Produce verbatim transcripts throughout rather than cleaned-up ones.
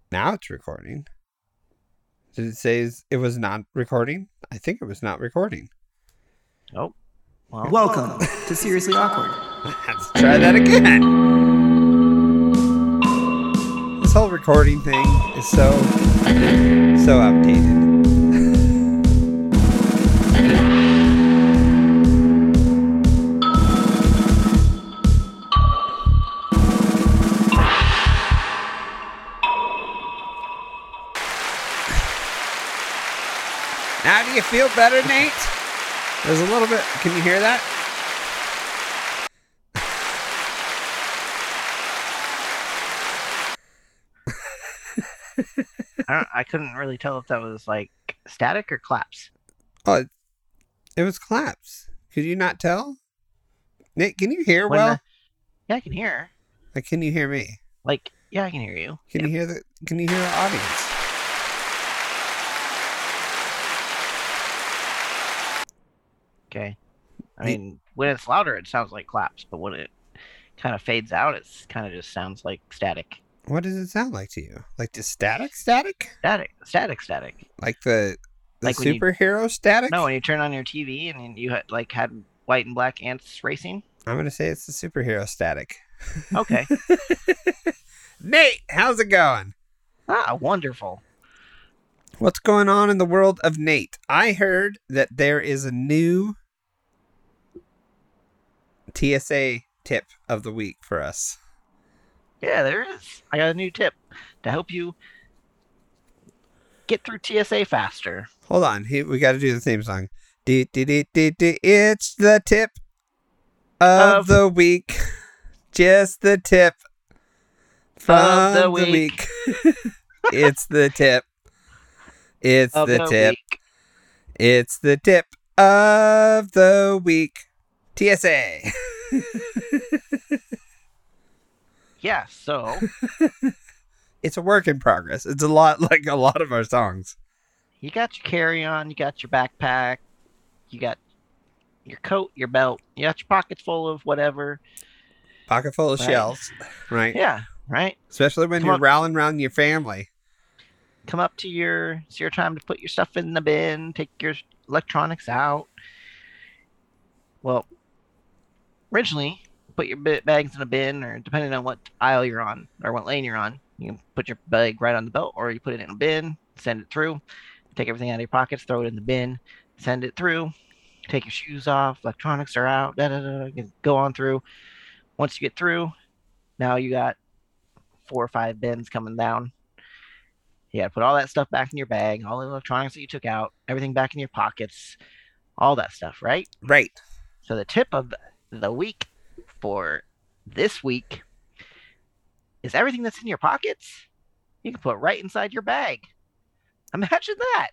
Now it's recording. Did it say it was not recording? I think it was not recording. Oh. Well, Welcome to Seriously Awkward. Let's try that again. This whole recording thing is so, so outdated. Now do you feel better, Nate? There's a little bit. Can you hear that? I, don't, I couldn't really tell if that was like static or claps. Oh, it, it was claps. Could you not tell? Nate, can you hear When well? the- yeah, I can hear. Like, can you hear me? Like, yeah, I can hear you. Can Yep. you hear the? Can you hear the audience? Okay. I The- mean, when it's louder, it sounds like claps, but when it kind of fades out, it's kind of just sounds like static. What does it sound like to you? Like the static, static? Static, static, static. Like the the Like when you- superhero static? No, when you turn on your T V and you had like had white and black ants racing. I'm gonna say it's the superhero static. Okay. Nate, how's it going? Ah, wonderful. What's going on in the world of Nate? I heard that there is a new T S A tip of the week for us. Yeah, there is. I got a new tip to help you get through T S A faster. Hold on, he, we got to do the theme song. Dee, dee, dee, dee, dee. It's the tip of, Of- the week. Just the tip from the the week. week. It's the tip. It's Of the the tip. week. It's the tip of the week. T S A. Yeah, so It's a work in progress. It's a lot like a lot of our songs. you got your carry-on, you got your backpack, you got your coat, your belt, you got your pockets full of whatever. Pocket full of Right. shells, right? Yeah, right? Especially when Come you're on. rallying around your family. Come up to your, it's your time to put your stuff in the bin, take your electronics out. Well, originally, put your bi- bags in a bin, or depending on what aisle you're on, or what lane you're on, you can put your bag right on the belt, or you put it in a bin, send it through, take everything out of your pockets, throw it in the bin, send it through, take your shoes off, electronics are out, da, da, da, da, go on through. Once you get through, now you got four or five bins coming down. You got to put all that stuff back in your bag, all the electronics that you took out, everything back in your pockets, all that stuff, right? Right. So the tip of the week for this week is everything that's in your pockets, you can put right inside your bag. Imagine that.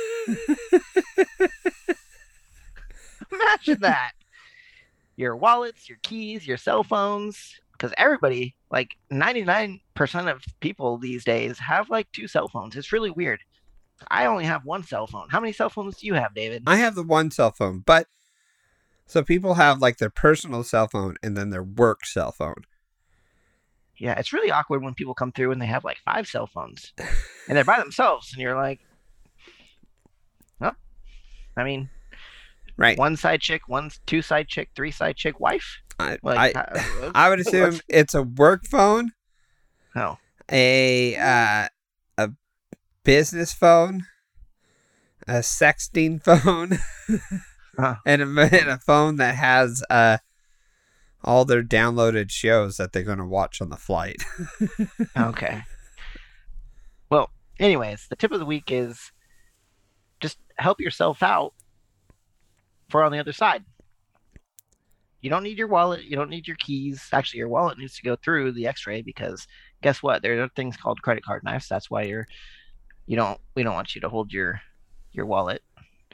Imagine that. Your wallets, your keys, your cell phones, because everybody, like ninety-nine percent of people these days have like two cell phones. It's really weird. I only have one cell phone. How many cell phones do you have, David? I have the one cell phone, but so people have like their personal cell phone and then their work cell phone. Yeah, it's really awkward when people come through and they have like five cell phones and they're by themselves, and you're like, well, I mean, Right. one side chick, one two side chick, three side chick, wife. I Like, I, uh, I would assume what's- it's a work phone, no, a uh, a business phone, a sexting phone, Huh. and, a, and a phone that has uh, all their downloaded shows that they're going to watch on the flight. okay. Well, anyways, the tip of the week is just help yourself out for on the other side. You don't need your wallet. You don't need your keys. Actually, your wallet needs to go through the X-ray, because guess what? There are things called credit card knives. That's why you're. You don't. We don't want you to hold your your wallet.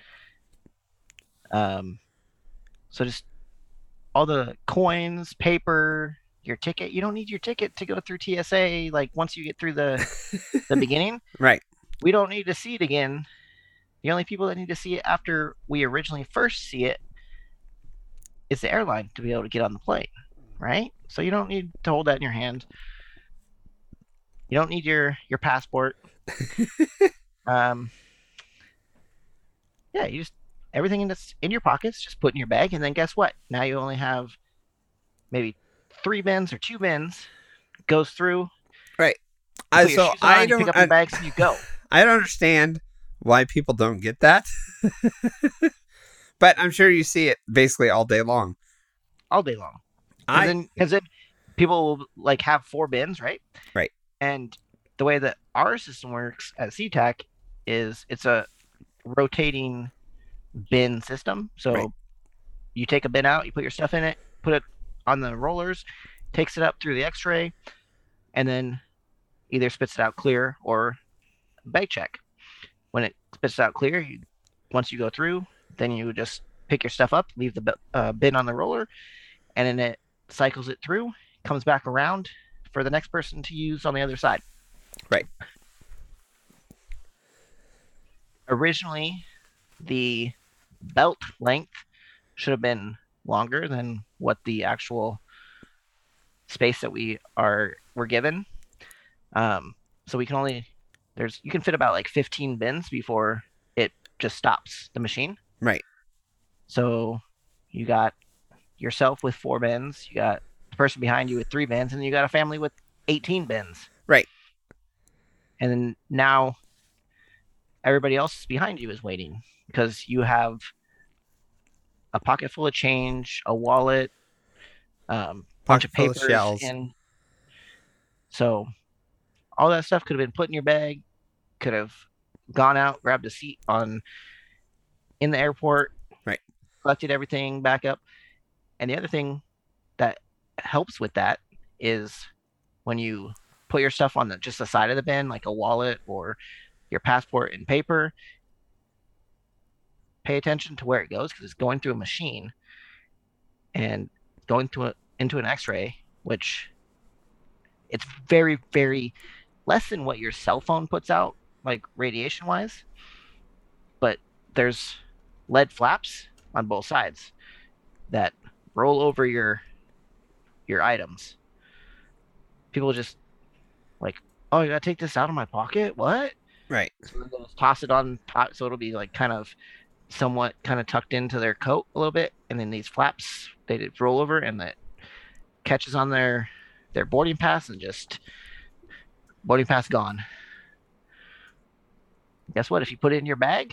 Um. So just all the coins, paper, your ticket. You don't need your ticket to go through T S A. Like once you get through the the beginning, Right. we don't need to see it again. The only people that need to see it after we originally first see it is the airline to be able to get on the plane, right? So you don't need to hold that in your hand. You don't need your your passport. um, yeah, you just everything that's in your pockets, just put in your bag, and then guess what? Now you only have maybe three bins or two bins. Goes through. Right. You I put your so shoes on, I you don't pick up I, your bags, and you go. I don't understand why people don't get that. But I'm sure you see it basically all day long. All day long. I then because then people will like have four bins, right? Right. And the way that our system works at SeaTac is it's a rotating bin system. So Right. you take a bin out, you put your stuff in it, put it on the rollers, takes it up through the X-ray, and then either spits it out clear or bag check. When it spits it out clear, you, once you go through, then you just pick your stuff up, leave the uh, bin on the roller, and then it cycles it through, comes back around for the next person to use on the other side. Right. Originally, the belt length should have been longer than what the actual space that we are were given. Um, so we can only there's you can fit about like fifteen bins before it just stops the machine. Right. So you got yourself with four bins, you got the person behind you with three bins, and you got a family with eighteen bins. Right. And then now everybody else behind you is waiting because you have a pocket full of change, a wallet, um, bunch of Pocket full of papers, shells. and so all that stuff could have been put in your bag, could have gone out, grabbed a seat on in the airport, Right. collected everything back up. And the other thing that helps with that is when you put your stuff on the just the side of the bin, like a wallet or your passport and paper, pay attention to where it goes because it's going through a machine and going through a, into an X-ray, which it's very, very less than what your cell phone puts out, like radiation-wise. But there's lead flaps on both sides that roll over your your items. People just like, oh, you gotta take this out of my pocket? What? Right. So they'll just toss it on top, so it'll be like kind of somewhat kind of tucked into their coat a little bit, and then these flaps they roll over, and that catches on their their boarding pass, and just boarding pass gone. Guess what? If you put it in your bag,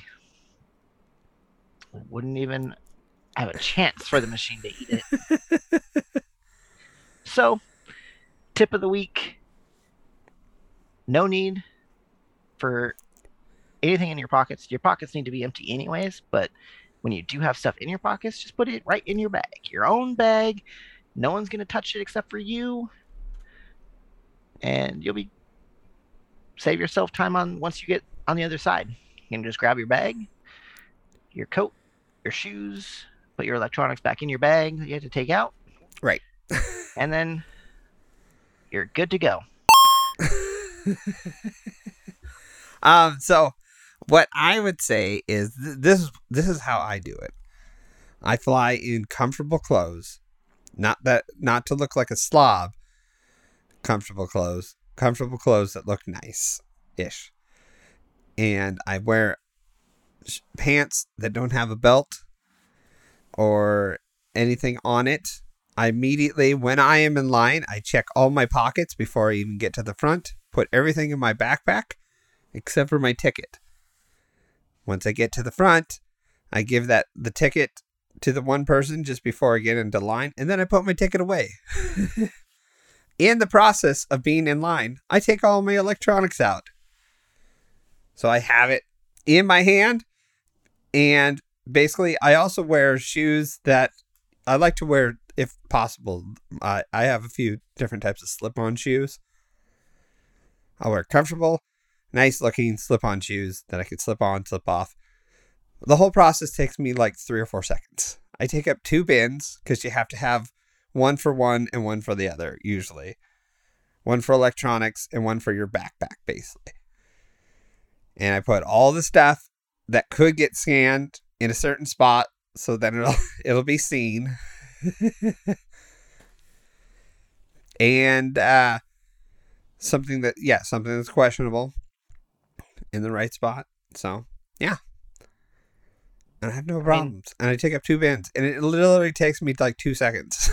it wouldn't even have a chance for the machine to eat it. So, tip of the week: no need for anything in your pockets. Your pockets need to be empty anyways, but when you do have stuff in your pockets, just put it right in your bag. Your own bag. No one's going to touch it except for you. And you'll be save yourself time on once you get on the other side. You can just grab your bag, your coat, your shoes, put your electronics back in your bag that you had to take out. Right. And then you're good to go. um, so what I would say is th- this, this is how I do it. I fly in comfortable clothes, not that, not to look like a slob, comfortable clothes, comfortable clothes that look nice-ish. And I wear sh- pants that don't have a belt or anything on it. I immediately, when I am in line, I check all my pockets before I even get to the front, put everything in my backpack except for my ticket. Once I get to the front, I give that the ticket to the one person just before I get into line, and then I put my ticket away. In the process of being in line, I take all my electronics out. So I have it in my hand, and basically I also wear shoes that I like to wear if possible. I, I have a few different types of slip-on shoes. I'll wear comfortable, nice looking slip-on shoes that I can slip on, slip off. The whole process takes me like three or four seconds. I take up two bins because you have to have one for one and one for the other, usually. One for electronics and one for your backpack, basically. And I put all the stuff that could get scanned in a certain spot so that it'll, it'll be seen. And uh, something that, yeah, something that's questionable in the right spot. So, yeah. And I have no problems. I mean, and I take up two bins. And it literally takes me like two seconds.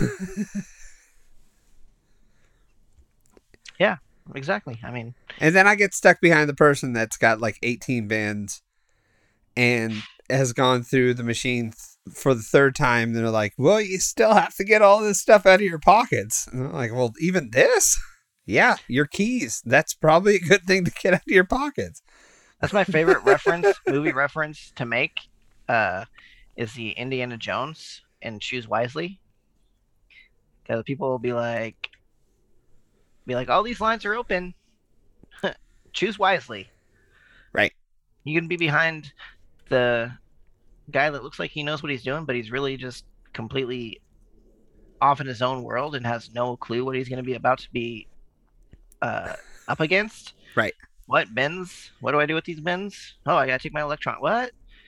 Yeah, exactly. I mean... And then I get stuck behind the person that's got like eighteen bins and has gone through the machine th- for the third time. And they're like, well, you still have to get all this stuff out of your pockets. And I'm like, well, even this? Yeah, your keys. That's probably a good thing to get out of your pockets. That's my favorite reference, movie reference to make, uh, is the Indiana Jones and Choose Wisely. Because people will be like, be like, all these lines are open. Choose wisely. Right. You can be behind the guy that looks like he knows what he's doing, but he's really just completely off in his own world and has no clue what he's going to be about to be uh, up against. Right. What bins? What do I do with these bins? Oh, I got to take my electron. What?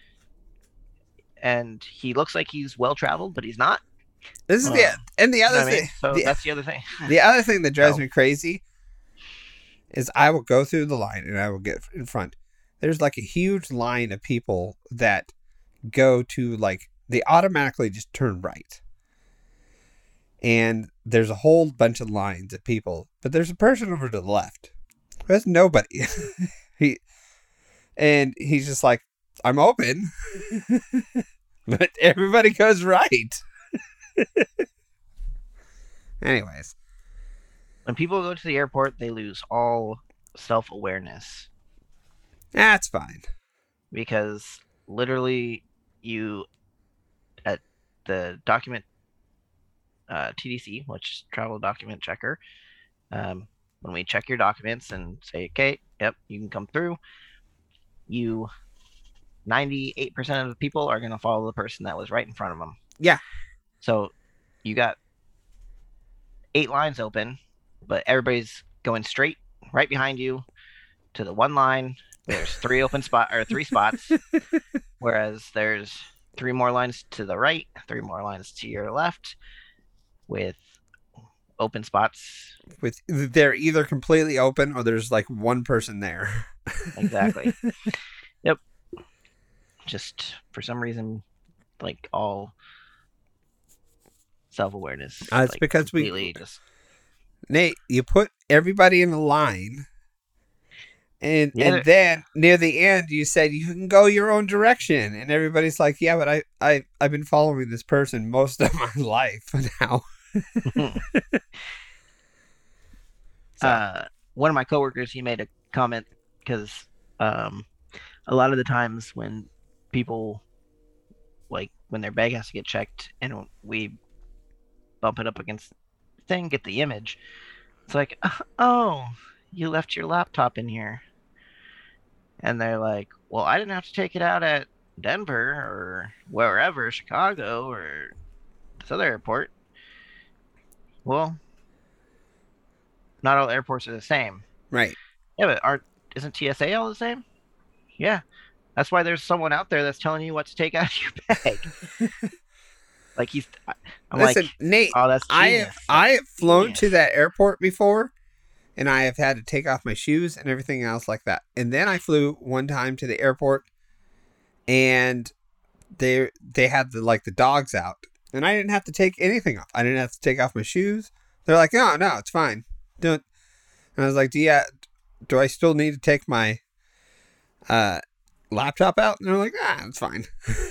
And he looks like he's well traveled, but he's not. This is uh, the and the other you know thing. I mean? So the, that's the other thing. The other thing that drives so. me crazy is I will go through the line and I will get in front. There's like a huge line of people that go to like they automatically just turn right. And there's a whole bunch of lines of people, but there's a person over to the left. There's nobody. he and he's just like, I'm open. But everybody goes right. Anyways. When people go to the airport, they lose all self-awareness. That's fine. Because literally you, at the document, uh, T D C, which is Travel Document Checker, um, when we check your documents and say, okay, yep, you can come through, you, ninety-eight percent of the people are going to follow the person that was right in front of them. Yeah. So you got eight lines open, but everybody's going straight right behind you to the one line. There's three open spot or three spots, whereas there's three more lines to the right, three more lines to your left, with open spots. With they're either completely open or there's like one person there. Exactly. Yep. Just for some reason, like all self-awareness. Uh, it's like, because we just... Nate, you put everybody in a line, and yeah, and then near the end you said you can go your own direction, and everybody's like, yeah, but I I I've been following this person most of my life now. so. Uh, one of my coworkers, he made a comment because um, a lot of the times when people, like when their bag has to get checked and we bump it up against the thing, get the image, it's like, oh, you left your laptop in here. And they're like, well, I didn't have to take it out at Denver or wherever, Chicago or this other airport. Well, not all airports are the same. Right. Yeah, but aren't, isn't T S A all the same? Yeah. That's why there's someone out there that's telling you what to take out of your bag. Like he's, I'm Listen, like, Nate, oh, that's I genius. have, I have flown Genius. to that airport before, and I have had to take off my shoes and everything else like that. And then I flew one time to the airport, and they they had the like the dogs out, and I didn't have to take anything off. I didn't have to take off my shoes. They're like, no, no, it's fine. Don't. And I was like, do you, do I still need to take my uh, laptop out? And they're like, ah, it's fine.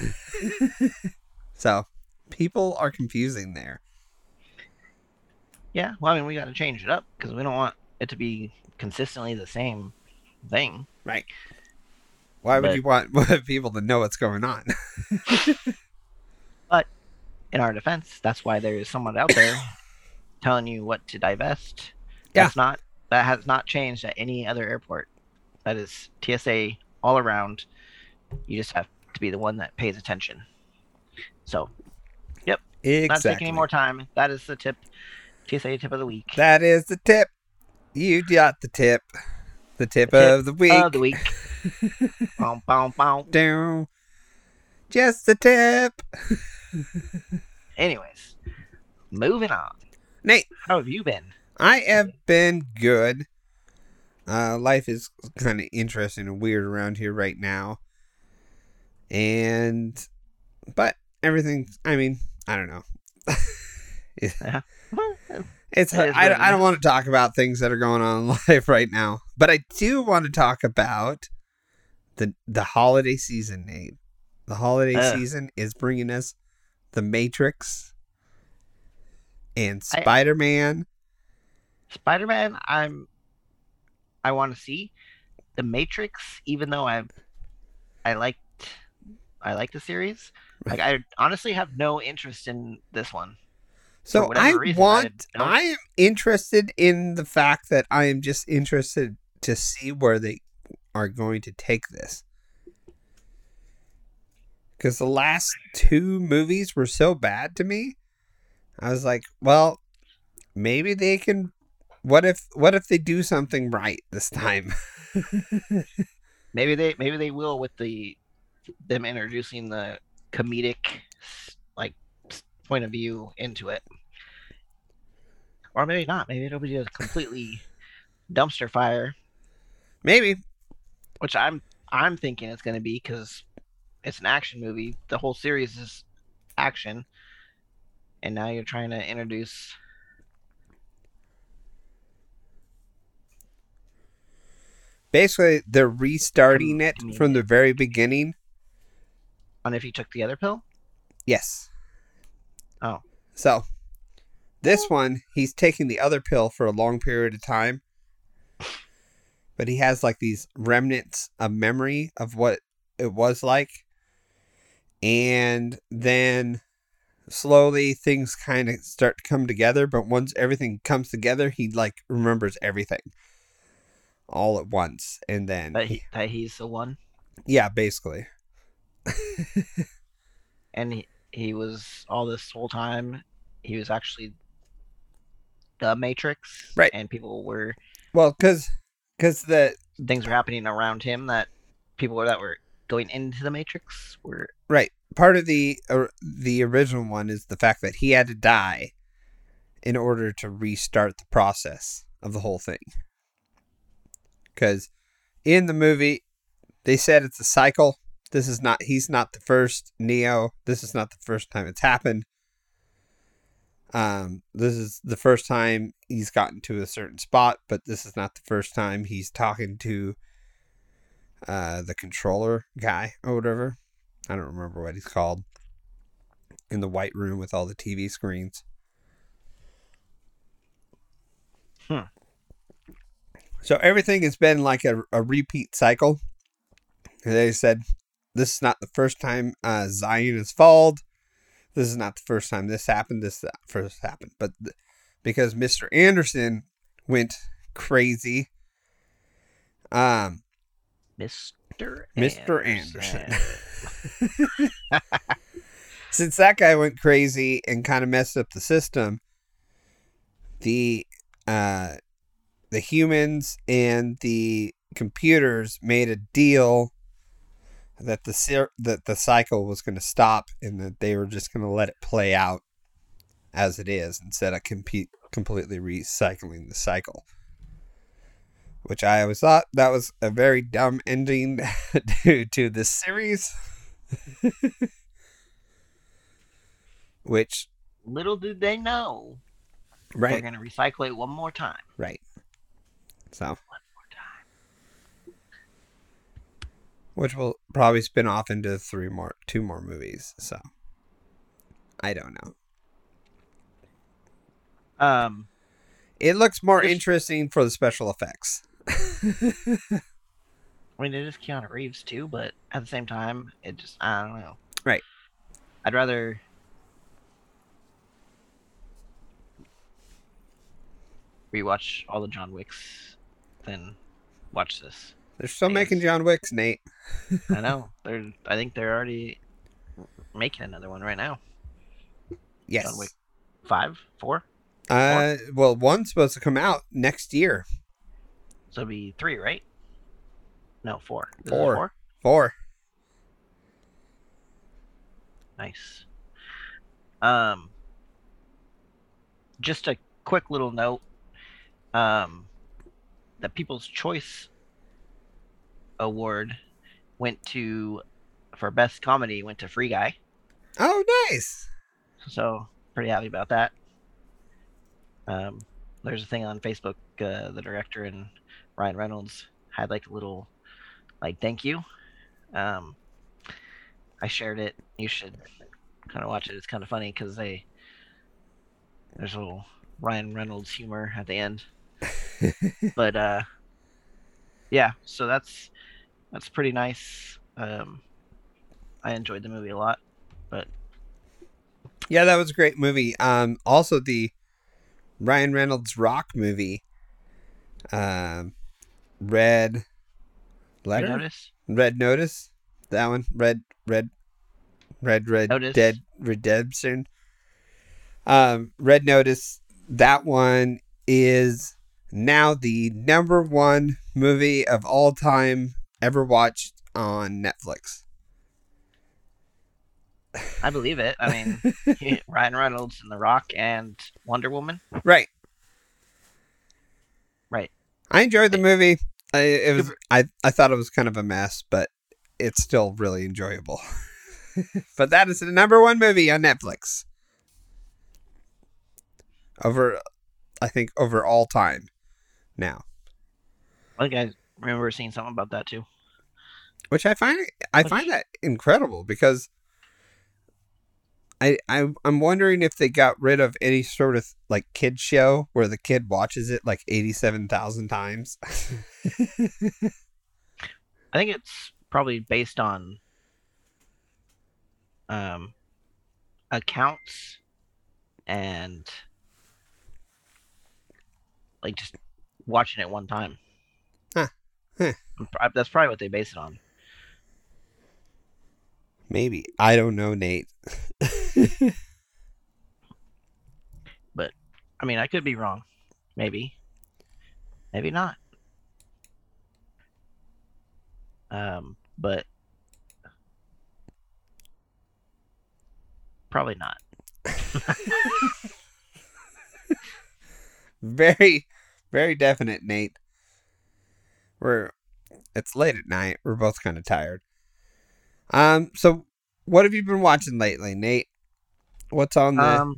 So. People are confusing there. Yeah, well, I mean, we got to change it up because we don't want it to be consistently the same thing. Right. Why would but, you want people to know what's going on? But in our defense, that's why there is someone out there telling you what to divest. Yeah. That's not, that has not changed at any other airport. That is T S A all around. You just have to be the one that pays attention. So... Exactly. Not taking any more time. That is the tip. T S A tip of the week. That is the tip. You got the tip. The tip, the tip of the week. Of the week. Bow, bow, bow. Down. Just the tip. Anyways, moving on. Nate, how have you been? I have been good. Uh, life is kind of interesting and weird around here right now. And, but everything, I mean, I don't know. Yeah. It's It is I, what it I don't is. want to talk about things that are going on in life right now, but I do want to talk about the the holiday season, Nate. The holiday Ugh. season is bringing us The Matrix and I- Spider-Man. Spider-Man, I'm I want to see. The Matrix, even though I I liked I like the series, like I honestly have no interest in this one. So For whatever I reason, want I don't- I am interested in the fact that I am just interested to see where they are going to take this. Because the last two movies were so bad to me. I was like, well, maybe they can. What if? What if they do something right this time? Maybe they maybe they will with the them introducing the comedic like point of view into it, or maybe not. Maybe it'll be just completely dumpster fire, Maybe. which I'm I'm thinking it's going to be because it's an action movie. The whole series is action, and now you're trying to introduce. Basically, they're restarting Com- it comedic. from the very beginning. On if you took the other pill. Yes. Oh. So, this one, he's taking the other pill for a long period of time. But he has like these remnants of memory of what it was like. And then slowly things kind of start to come together. But once everything comes together, he like remembers everything all at once. And then, That he that he's the one, yeah, basically. and he he was all this whole time. He was actually the Matrix, Right. And people were Well, because because the things were happening around him that people that were going into the Matrix were right part of the uh, the original one is the fact that he had to die in order to restart the process of the whole thing. Because in the movie, they said it's a cycle. This is not. He's not the first Neo. This is not the first time it's happened. Um, this is the first time he's gotten to a certain spot, but this is not the first time he's talking to uh, the controller guy or whatever. I don't remember what he's called. In the white room with all the T V screens. Hmm. So everything has been like a, a repeat cycle. And they said, this is not the first time uh, Zion has fallen. This is not the first time this happened. This uh, first happened. But th- because Mister Anderson went crazy. Um, Mister Mister Anderson. Anderson. Since that guy went crazy and kind of messed up the system, the uh, the humans and the computers made a deal that the cir- that the cycle was going to stop and that they were just going to let it play out as it is instead of compete completely recycling the cycle. Which I always thought that was a very dumb ending to, to this series. Which, Little did they know, they're right, going to recycle it one more time. right. So, One more time. which will probably spin off into three more, two more movies. So, I don't know. Um, It looks more If- interesting for the special effects. I mean, it is Keanu Reeves too, but at the same time, it just I don't know. Right. I'd rather rewatch all the John Wicks than watch this. They're still Yes. making John Wicks, Nate. I know they're. I think they're already making another one right now. Yes. John Wick five, four, Uh, well, one's supposed to come out next year. so it'd be three, right? No, four. This is Four. four. Four. Nice. Um, just a quick little note. Um, the People's Choice Award went to, for best comedy, went to Free Guy. Oh, nice. So pretty happy about that. Um, there's a thing on Facebook. Uh, the director and Ryan Reynolds had like a little like thank you. Um, I shared it. You should kind of watch it. It's kind of funny because they there's a little Ryan Reynolds humor at the end. But uh, yeah, so that's that's pretty nice. Um, I enjoyed the movie a lot. But yeah, that was a great movie. Um, also the Ryan Reynolds rock movie, um, Red Letter, Red Notice, Red Notice, that one, Red Red Red Red Notice. Dead Redemption. Um, Red Notice. That one is now the number one movie of all time ever watched on Netflix. I believe it. I mean, Ryan Reynolds and The Rock and Wonder Woman. Right. Right. I enjoyed the movie. I it was I, I thought it was kind of a mess, but it's still really enjoyable. But that is the number one movie on Netflix. Over, I think, over all time now. I think I remember seeing something about that too. Which I find I Which- find that incredible because I, I I'm wondering if they got rid of any sort of like kid show where the kid watches it like eighty-seven thousand times. I think it's probably based on um, accounts and like just watching it one time. Huh. Huh. That's probably what they base it on. Maybe. I don't know, Nate. But I mean, I could be wrong. Maybe. Maybe not. Um, but probably not. Very, very definite, Nate. We're it's late at night. We're both kind of tired. Um, so what have you been watching lately, Nate? What's on the? Um,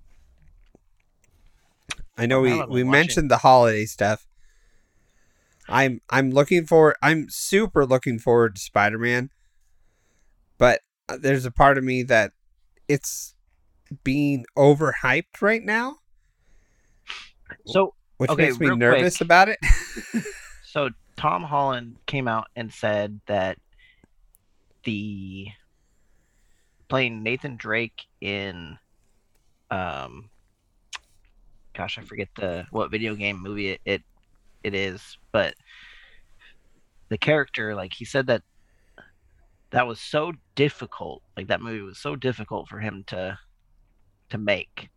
I know what we have I been we watching? mentioned the holiday stuff. I'm I'm looking for I'm super looking forward to Spider-Man, but there's a part of me that it's being overhyped right now, so which Okay, makes me real nervous quick. about it. so Tom Holland came out and said that the playing Nathan Drake in um gosh, I forget the what video game movie it, it it is, but the character, like he said that that was so difficult, like that movie was so difficult for him to to make.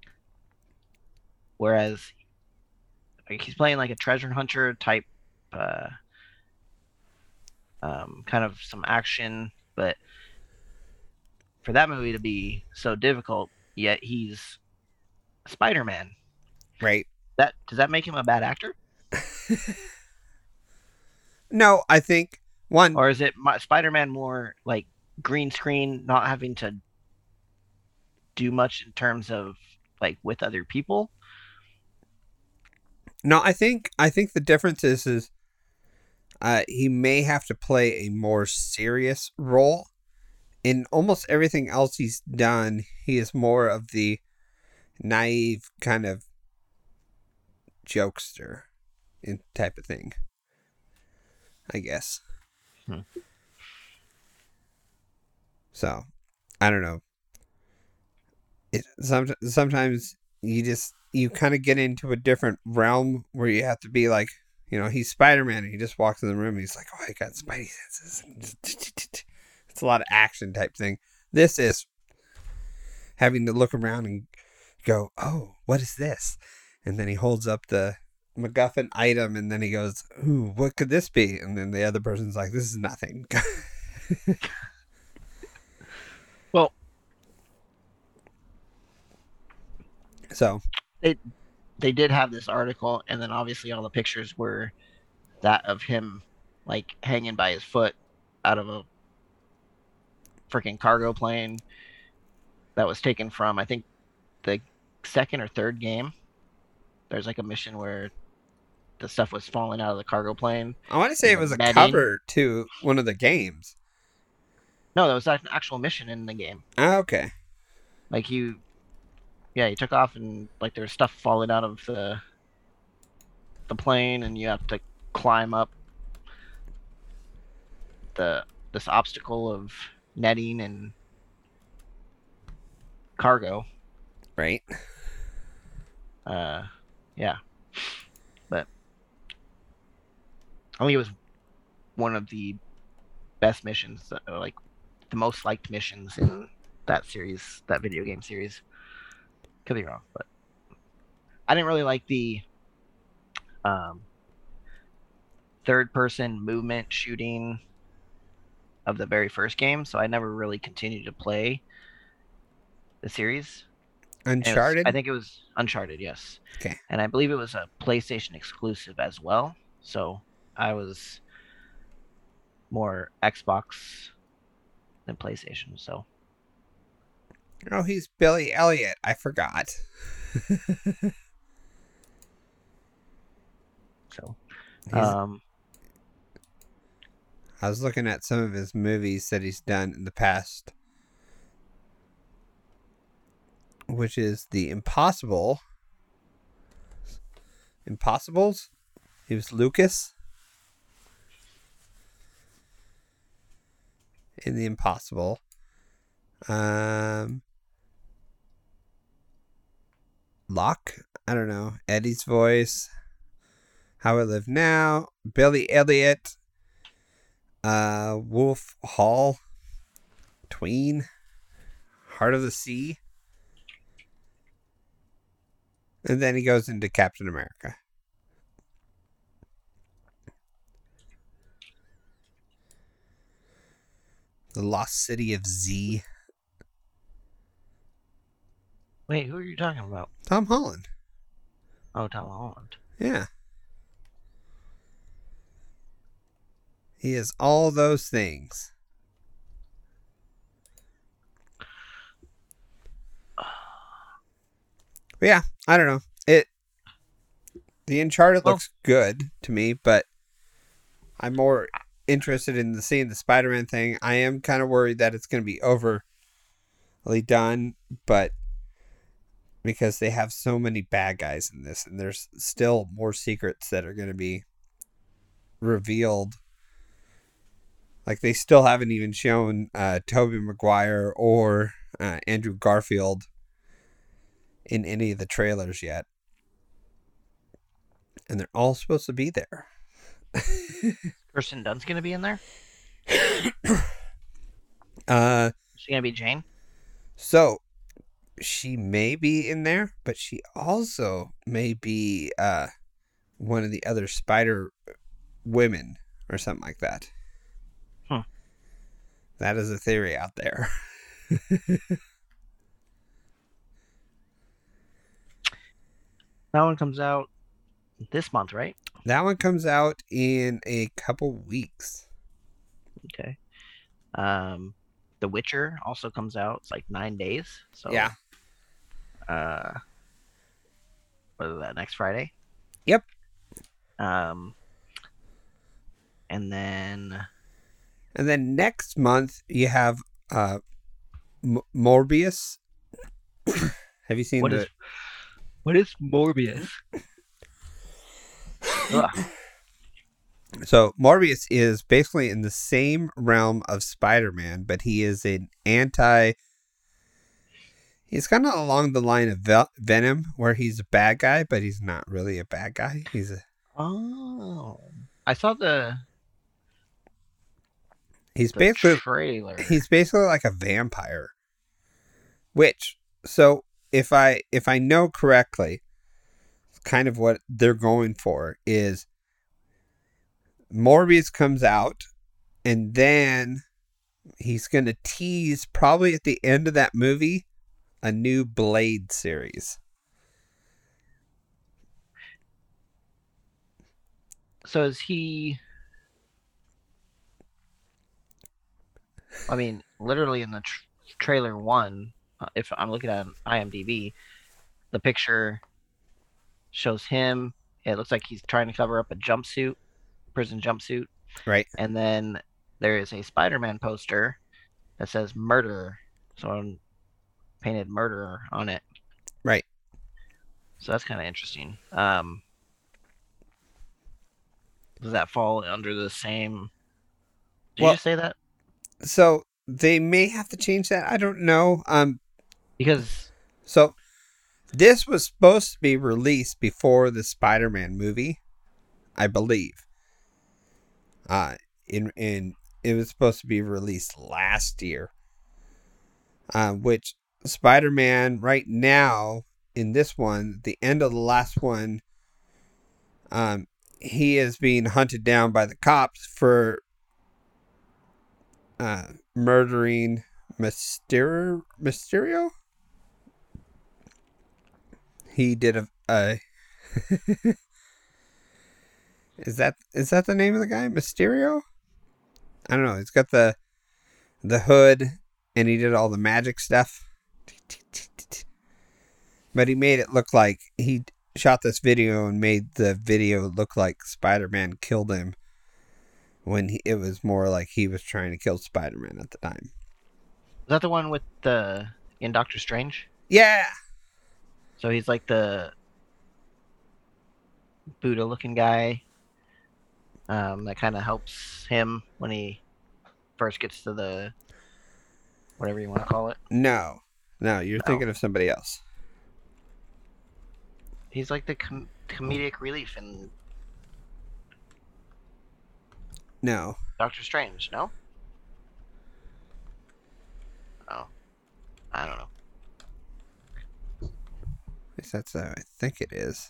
Whereas like he's playing like a treasure hunter type uh um kind of some action, but for that movie to be so difficult, yet he's Spider-Man. Right. That does that make him a bad actor? No, I think one. Or is it my, Spider-Man more like green screen, not having to do much in terms of like with other people? No, I think I think the difference is is uh, he may have to play a more serious role. In almost everything else he's done, he is more of the naive kind of jokester in type of thing, I guess. Hmm. So, I don't know. It some, sometimes you just you kind of get into a different realm where you have to be like, you know, he's Spider-Man and he just walks in the room and he's like, oh, I got Spidey senses. It's a lot of action type thing. This is having to look around and go, oh, what is this? And then he holds up the MacGuffin item and then he goes, ooh, what could this be? And then the other person's like, this is nothing. Well, so, it they did have this article, and then obviously all the pictures were that of him like hanging by his foot out of a freaking cargo plane that was taken from, I think, the second or third game. There's like a mission where the stuff was falling out of the cargo plane. I want to say it was a cover to one of the games. No, that was an actual mission in the game. Oh, okay. Like you, yeah, you took off and like there was stuff falling out of the the plane, and you have to climb up the this obstacle of netting and cargo. Right. Uh, yeah. But I think it was one of the best missions, that, like the most liked missions in that series, that video game series. Could be wrong, but I didn't really like the um, third-person movement shooting of the very first game, so I never really continued to play the series. Uncharted? Was, I think it was Uncharted, yes. Okay. And I believe it was a PlayStation exclusive as well, so I was more Xbox than PlayStation, so. Oh, he's Billy Elliot. I forgot. so, um, I was looking at some of his movies that he's done in the past, which is The Impossible. Impossibles? He was Lucas in The Impossible. Um, Locke? I don't know. Eddie's Voice. How I Live Now. Billy Elliot. Uh, Wolf Hall. Tween. Heart of the Sea. And then he goes into Captain America. The Lost City of Z. Wait, who are you talking about? Tom Holland. Oh, Tom Holland. Yeah. He is all those things. But yeah, I don't know. It the Uncharted Well, looks good to me, but I'm more interested in the seeing the Spider-Man thing. I am kind of worried that it's going to be overly done, but because they have so many bad guys in this, and there's still more secrets that are going to be revealed. Like, they still haven't even shown uh, Tobey Maguire or uh, Andrew Garfield in any of the trailers yet. And they're all supposed to be there. Kirsten Dunst's going to be in there? uh, Is she going to be Jane? So, she may be in there, but she also may be uh, one of the other Spider women or something like that. Huh. That is a theory out there. That one comes out this month, right? That one comes out in a couple weeks. Okay. Um, The Witcher also comes out. It's like nine days. So yeah. Uh, what is that? Next Friday. Yep. Um, and then. And then next month you have uh, M- Morbius. Have you seen what the? Is, what is Morbius? So Morbius is basically in the same realm of Spider-Man, but he is an anti. He's kind of along the line of Vel- Venom, where he's a bad guy, but he's not really a bad guy. He's a. Oh, I saw the. He's the basically trailer. He's basically like a vampire. Which, so if I if I know correctly, kind of what they're going for is Morbius comes out, and then he's going to tease probably at the end of that movie a new Blade series. So is he? I mean, literally in the tr- trailer one, uh, if I'm looking at IMDb, the picture shows him. It looks like he's trying to cover up a jumpsuit, prison jumpsuit, Right. and then there is a Spider-Man poster that says "murder," someone painted "murderer" on it. Right. So that's kind of interesting. Um, does that fall under the same? Did Well- you say that? So they may have to change that. I don't know. Um. Because So this was supposed to be released before the Spider-Man movie, I believe. Uh, in in it was supposed to be released last year. Uh, which Spider-Man right now in this one, the end of the last one, um, he is being hunted down by the cops for uh, murdering Mysterio. Mysterio. He did a. a is that is that the name of the guy? Mysterio? I don't know. He's got the the hood, and he did all the magic stuff. But he made it look like he shot this video and made the video look like Spider-Man killed him, when he, it was more like he was trying to kill Spider-Man at the time. is that the one with the in Doctor Strange? Yeah. So he's like the Buddha-looking guy um, that kind of helps him when he first gets to the whatever you want to call it. No. No, you're No. thinking of somebody else. He's like the com- comedic relief in No. Doctor Strange. No. Oh, I don't know. At least that's how I think it is.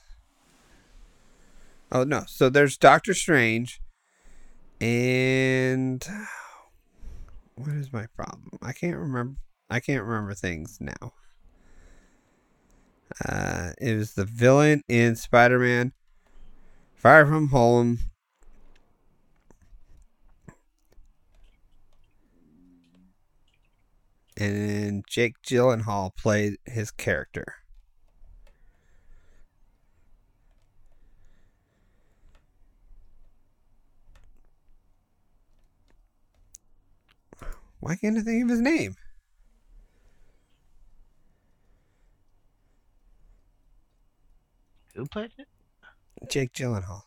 Oh, no. So there's Doctor Strange. And what is my problem? I can't remember. I can't remember things now. Uh, it was the villain in Spider-Man Far From Home. And Jake Gyllenhaal played his character. Why can't I think of his name? Who played it? Jake Gyllenhaal.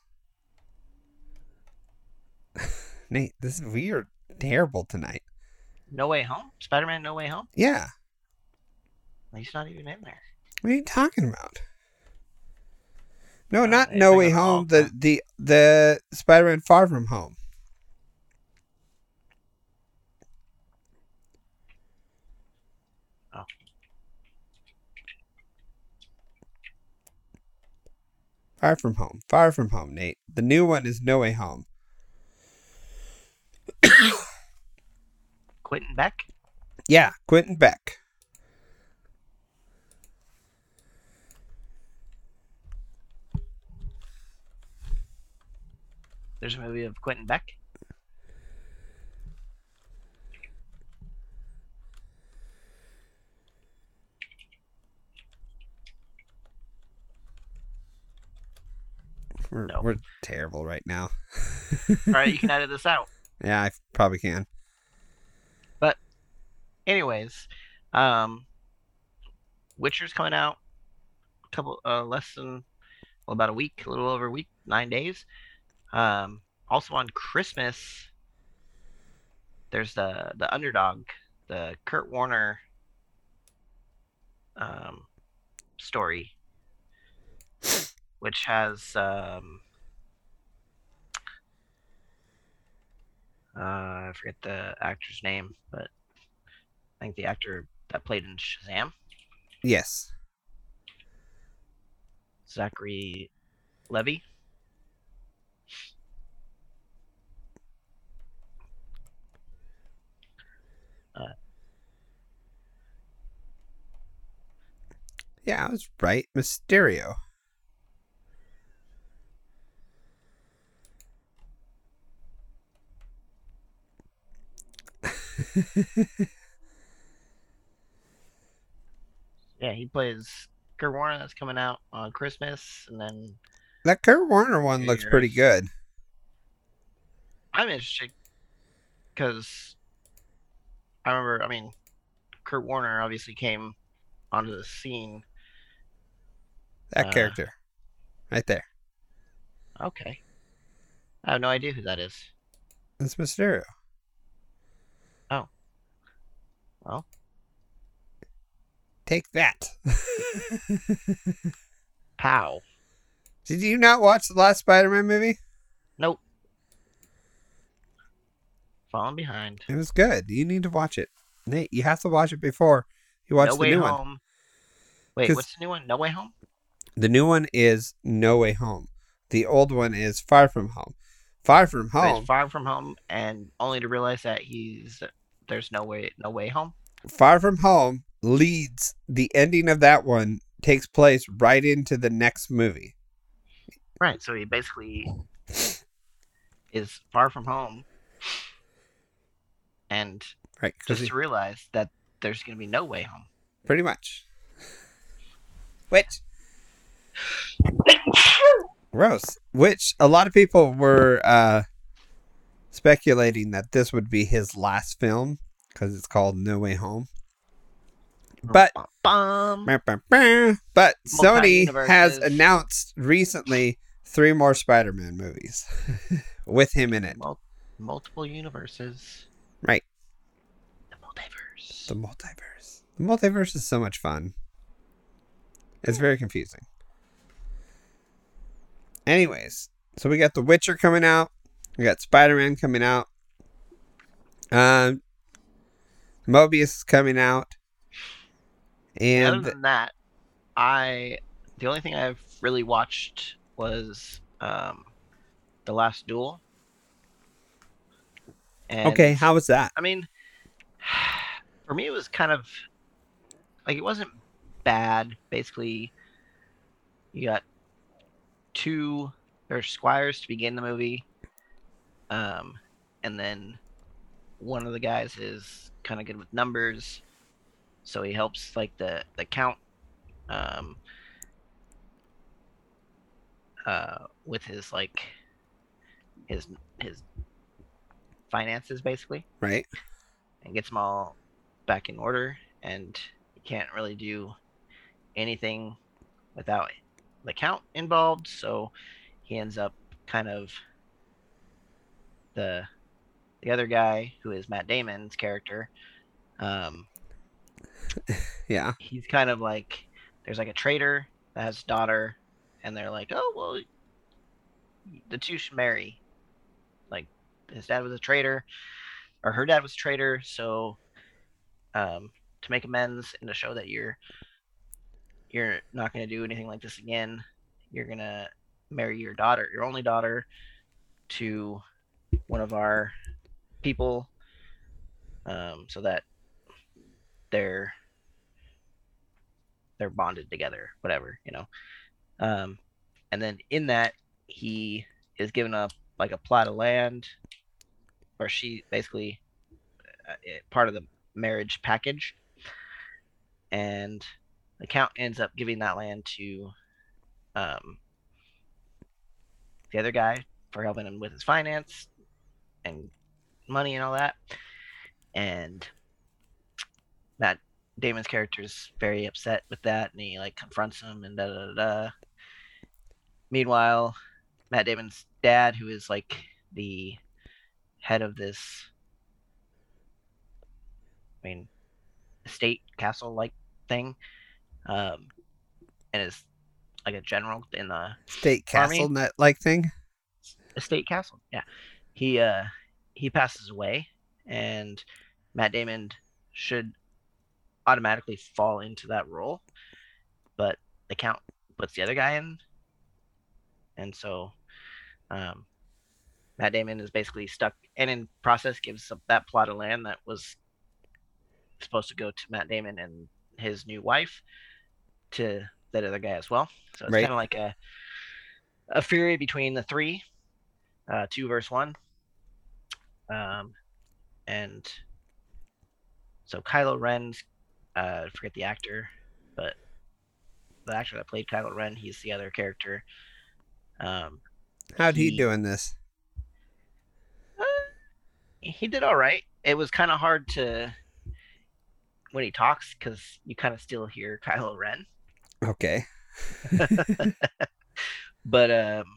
Nate, this is we are terrible tonight. No Way Home. Spider-Man No Way Home. Yeah. He's not even in there. What are you talking about? No, Uh, not they No bring Way up all Home. The the- the the Spider-Man Far From Home. Oh. Far From Home. Far From Home, Nate. The new one is No Way Home. Quentin Beck. Yeah, Quentin Beck. There's a movie of Quentin Beck. We're, No. we're terrible right now. All right, you can edit this out. Yeah, I probably can. Anyways, um, Witcher's coming out. A couple, uh, less than, well, about a week, a little over a week, nine days. Um, also on Christmas, there's the the Underdog, the Kurt Warner um, story, which has um, uh, I forget the actor's name, but I think the actor that played in Shazam, Yes. Zachary Levy. Uh, Yeah, I was right. Mysterio. Yeah, he plays Kurt Warner. That's coming out on Christmas, and then That Kurt Warner one New looks pretty Year's. good. I'm interested because I remember. I mean, Kurt Warner obviously came onto the scene. That Uh, character. Right there. Okay, I have no idea who that is. It's Mysterio. Oh, well, Take that. pow. Did you not watch the last Spider-Man movie? Nope. Falling behind. It was good. You need to watch it. Nate, you have to watch it before you watch No the Way new one. Home. Wait, 'Cause- what's the new one? No Way Home? The new one is No Way Home. The old one is Far From Home. Far From So Home. he's far from home, and only to realize that he's there's no way, no way home. Far From Home leads, the ending of that one takes place right into the next movie. Right. So he basically is far from home, and Right. 'cause just he- to realize that there's going to be no way home. pretty much. Which gross. Which a lot of people were uh, speculating that this would be his last film because it's called No Way Home. But Bum. but Sony has Multi-universes. announced recently three more Spider-Man movies with him in it. Mul- multiple universes. Right. The multiverse. The multiverse. The multiverse is so much fun. It's very confusing. Anyways, so we got The Witcher coming out. We got Spider-Man coming out. Um, Mobius is coming out. And Other than that, I the only thing I've really watched was um, The Last Duel. And, okay, how was that? I mean, for me, it was kind of like it wasn't bad. Basically, you got two or squires to begin the movie, um, and then one of the guys is kind of good with numbers, so he helps like the the count um, uh, with his like his his finances basically, Right. and gets them all back in order. And you can't really do anything without the count involved, so he ends up kind of the the other guy who is Matt Damon's character. Um, Yeah. he's kind of like there's like a trader that has a daughter, and they're like, oh well, the two should marry. Like his dad was a trader, or her dad was a trader, so um, to make amends and to show that you're you're not going to do anything like this again, you're going to marry your daughter, your only daughter, to one of our people, um, so that they're they're bonded together, whatever, you know. Um, and then in that, he is given up like a plot of land, or she basically uh, it- part of the marriage package, and the count ends up giving that land to um, the other guy for helping him with his finance and money and all that. And Matt Damon's character is very upset with that, and he like confronts him and da da da. da. Meanwhile, Matt Damon's dad, who is like the head of this, I mean, estate castle like thing, um, and is like a general in the State Army? castle net like thing. estate castle. Yeah, he uh he passes away, and Matt Damon should automatically fall into that role, but the count puts the other guy in, and so um, Matt Damon is basically stuck, and in process gives up that plot of land that was supposed to go to Matt Damon and his new wife to that other guy as well. So it's Right. kind of like a a fury between the three, uh, two versus one, um, and so Kylo Ren's, uh, I forget the actor, but the actor that played Kylo Ren, he's the other character. Um, How'd he he do in this? uh, he did all right. It was kind of hard to when he talks because you kind of still hear Kylo Ren. Okay. But um,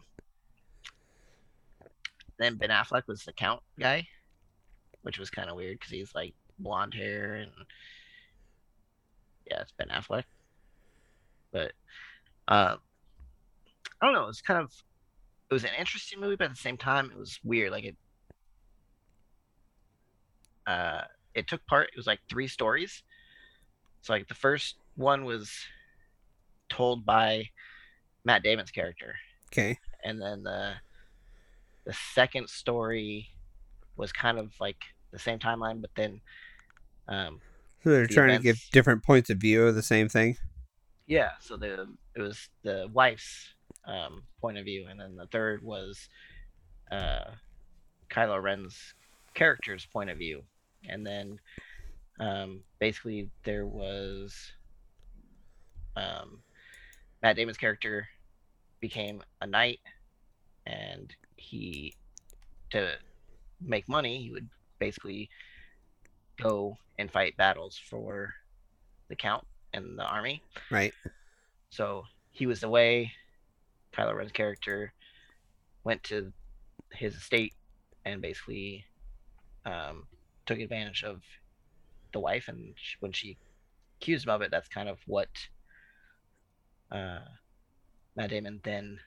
then Ben Affleck was the Count guy, which was kind of weird because he's like blonde hair and yeah, it's Ben Affleck. But uh, I don't know. It's kind of it was an interesting movie, but at the same time, it was weird. Like it, uh, it took part. It was like three stories. So like the first one was told by Matt Damon's character, Okay. and then the the second story was kind of like the same timeline, but then um, So they're the trying to give events- different points of view of the same thing. yeah. So the it was the wife's um, point of view, and then the third was uh, Kylo Ren's character's point of view, and then um, basically there was um, Matt Damon's character became a knight, and he to make money he would basically go and fight battles for the Count and the army. Right. So he was away. Kylo Ren's character went to his estate and basically um, took advantage of the wife, and sh- when she accused him of it, that's kind of what uh, Matt Damon then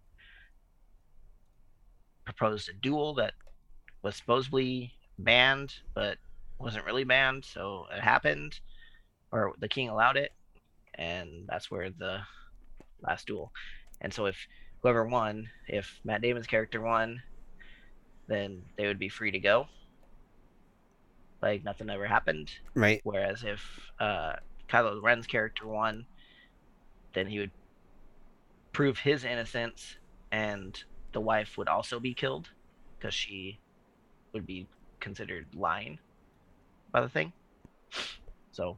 proposed a duel that was supposedly banned, but wasn't really banned, so it happened, or the king allowed it, and that's where the last duel. And so if whoever won, if Matt Damon's character won, then they would be free to go, like nothing ever happened. Right. Whereas if uh, Kylo Ren's character won, then he would prove his innocence, and the wife would also be killed because she would be considered lying by the thing. So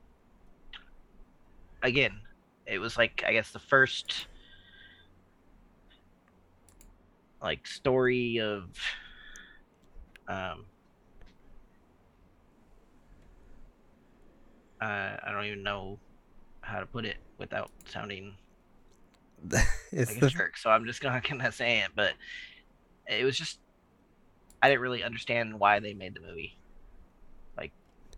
again, it was like I guess the first like story of um uh, I don't even know how to put it without sounding It's like a the jerk, so I'm just not gonna say it. But it was just I didn't really understand why they made the movie. Like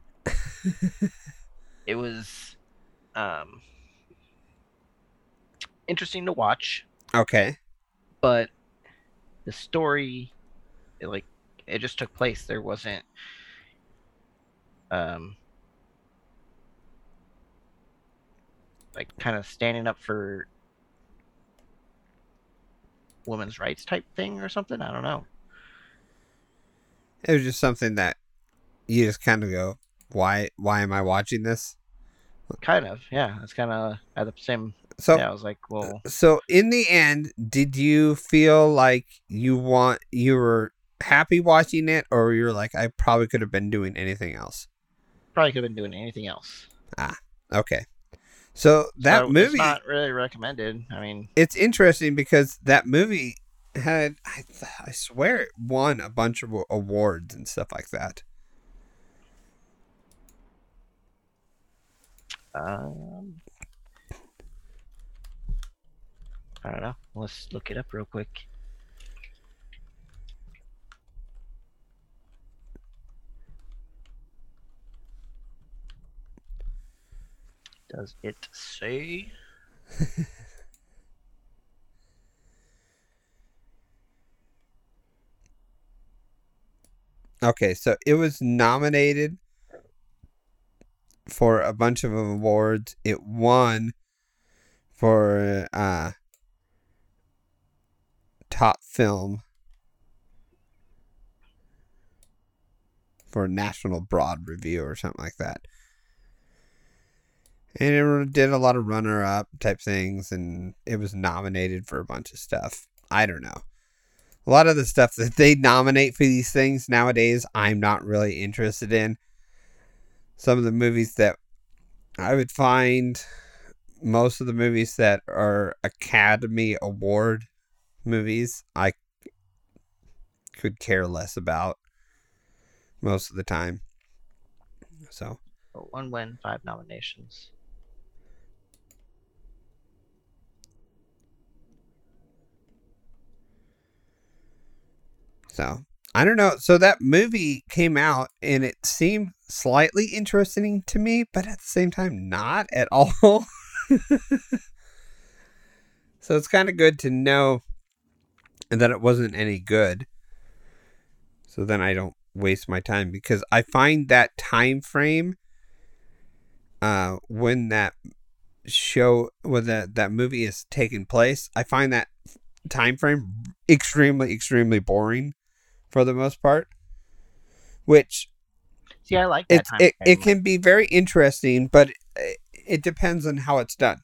it was um interesting to watch, okay. but the story, it, like it just took place. There wasn't um like kind of standing up for women's rights type thing or something. I don't know. It was just something that you just kind of go, why? Why am I watching this? Kind of, yeah. It's kind of at the same. So, yeah, I was like, well, so in the end, did you feel like you want you were happy watching it, or you're like, I probably could have been doing anything else? probably could have been doing anything else. Okay. So that So movie, it's not really recommended. I mean, it's interesting because that movie had, I, I swear, it won a bunch of awards and stuff like that. um, I don't know. Let's look it up real quick. Does it say? Okay, so it was nominated for a bunch of awards. It won for uh, top film for National Broad Review or something like that. And it did a lot of runner-up type things, and it was nominated for a bunch of stuff. I don't know. A lot of the stuff that they nominate for these things nowadays, I'm not really interested in. some of the movies that I would find most of the movies that are Academy Award movies, I could care less about most of the time. So, One win, five nominations. So, I don't know. So that movie came out and it seemed slightly interesting to me, but at the same time, not at all. So it's kind of good to know that it wasn't any good. So then I don't waste my time, because I find that time frame uh, when that show, when that, that movie is taking place, I find that time frame extremely, extremely boring for the most part. Which, see, I like that it's, time it, frame. it can be very interesting, but it, it depends on how it's done.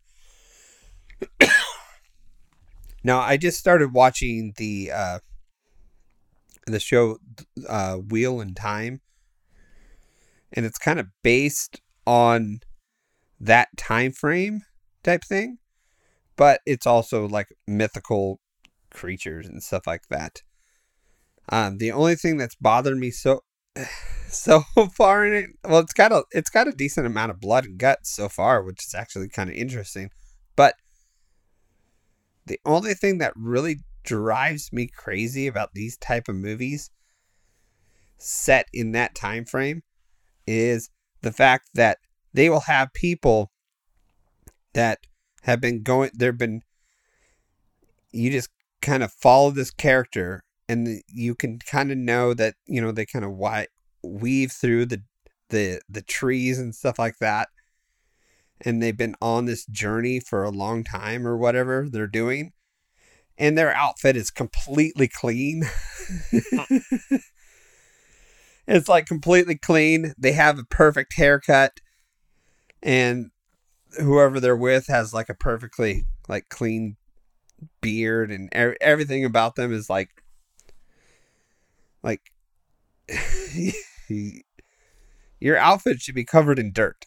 Now, I just started watching the uh, the show uh, Wheel in Time, and it's kind of based on that time frame type thing, but it's also like mythical creatures and stuff like that. Um, the only thing that's bothered me so so far in it, well, it's got a it's got a decent amount of blood and guts so far, which is actually kind of interesting, but the only thing that really drives me crazy about these type of movies set in that time frame is the fact that they will have people that have been going, they've been, you just kind of follow this character and you can kind of know that, you know, they kind of wi- weave through the, the, the trees and stuff like that. And they've been on this journey for a long time or whatever they're doing. And their outfit is completely clean. It's like completely clean. They have a perfect haircut. And whoever they're with has like a perfectly like clean beard. And er- everything about them is like, like, your outfit should be covered in dirt.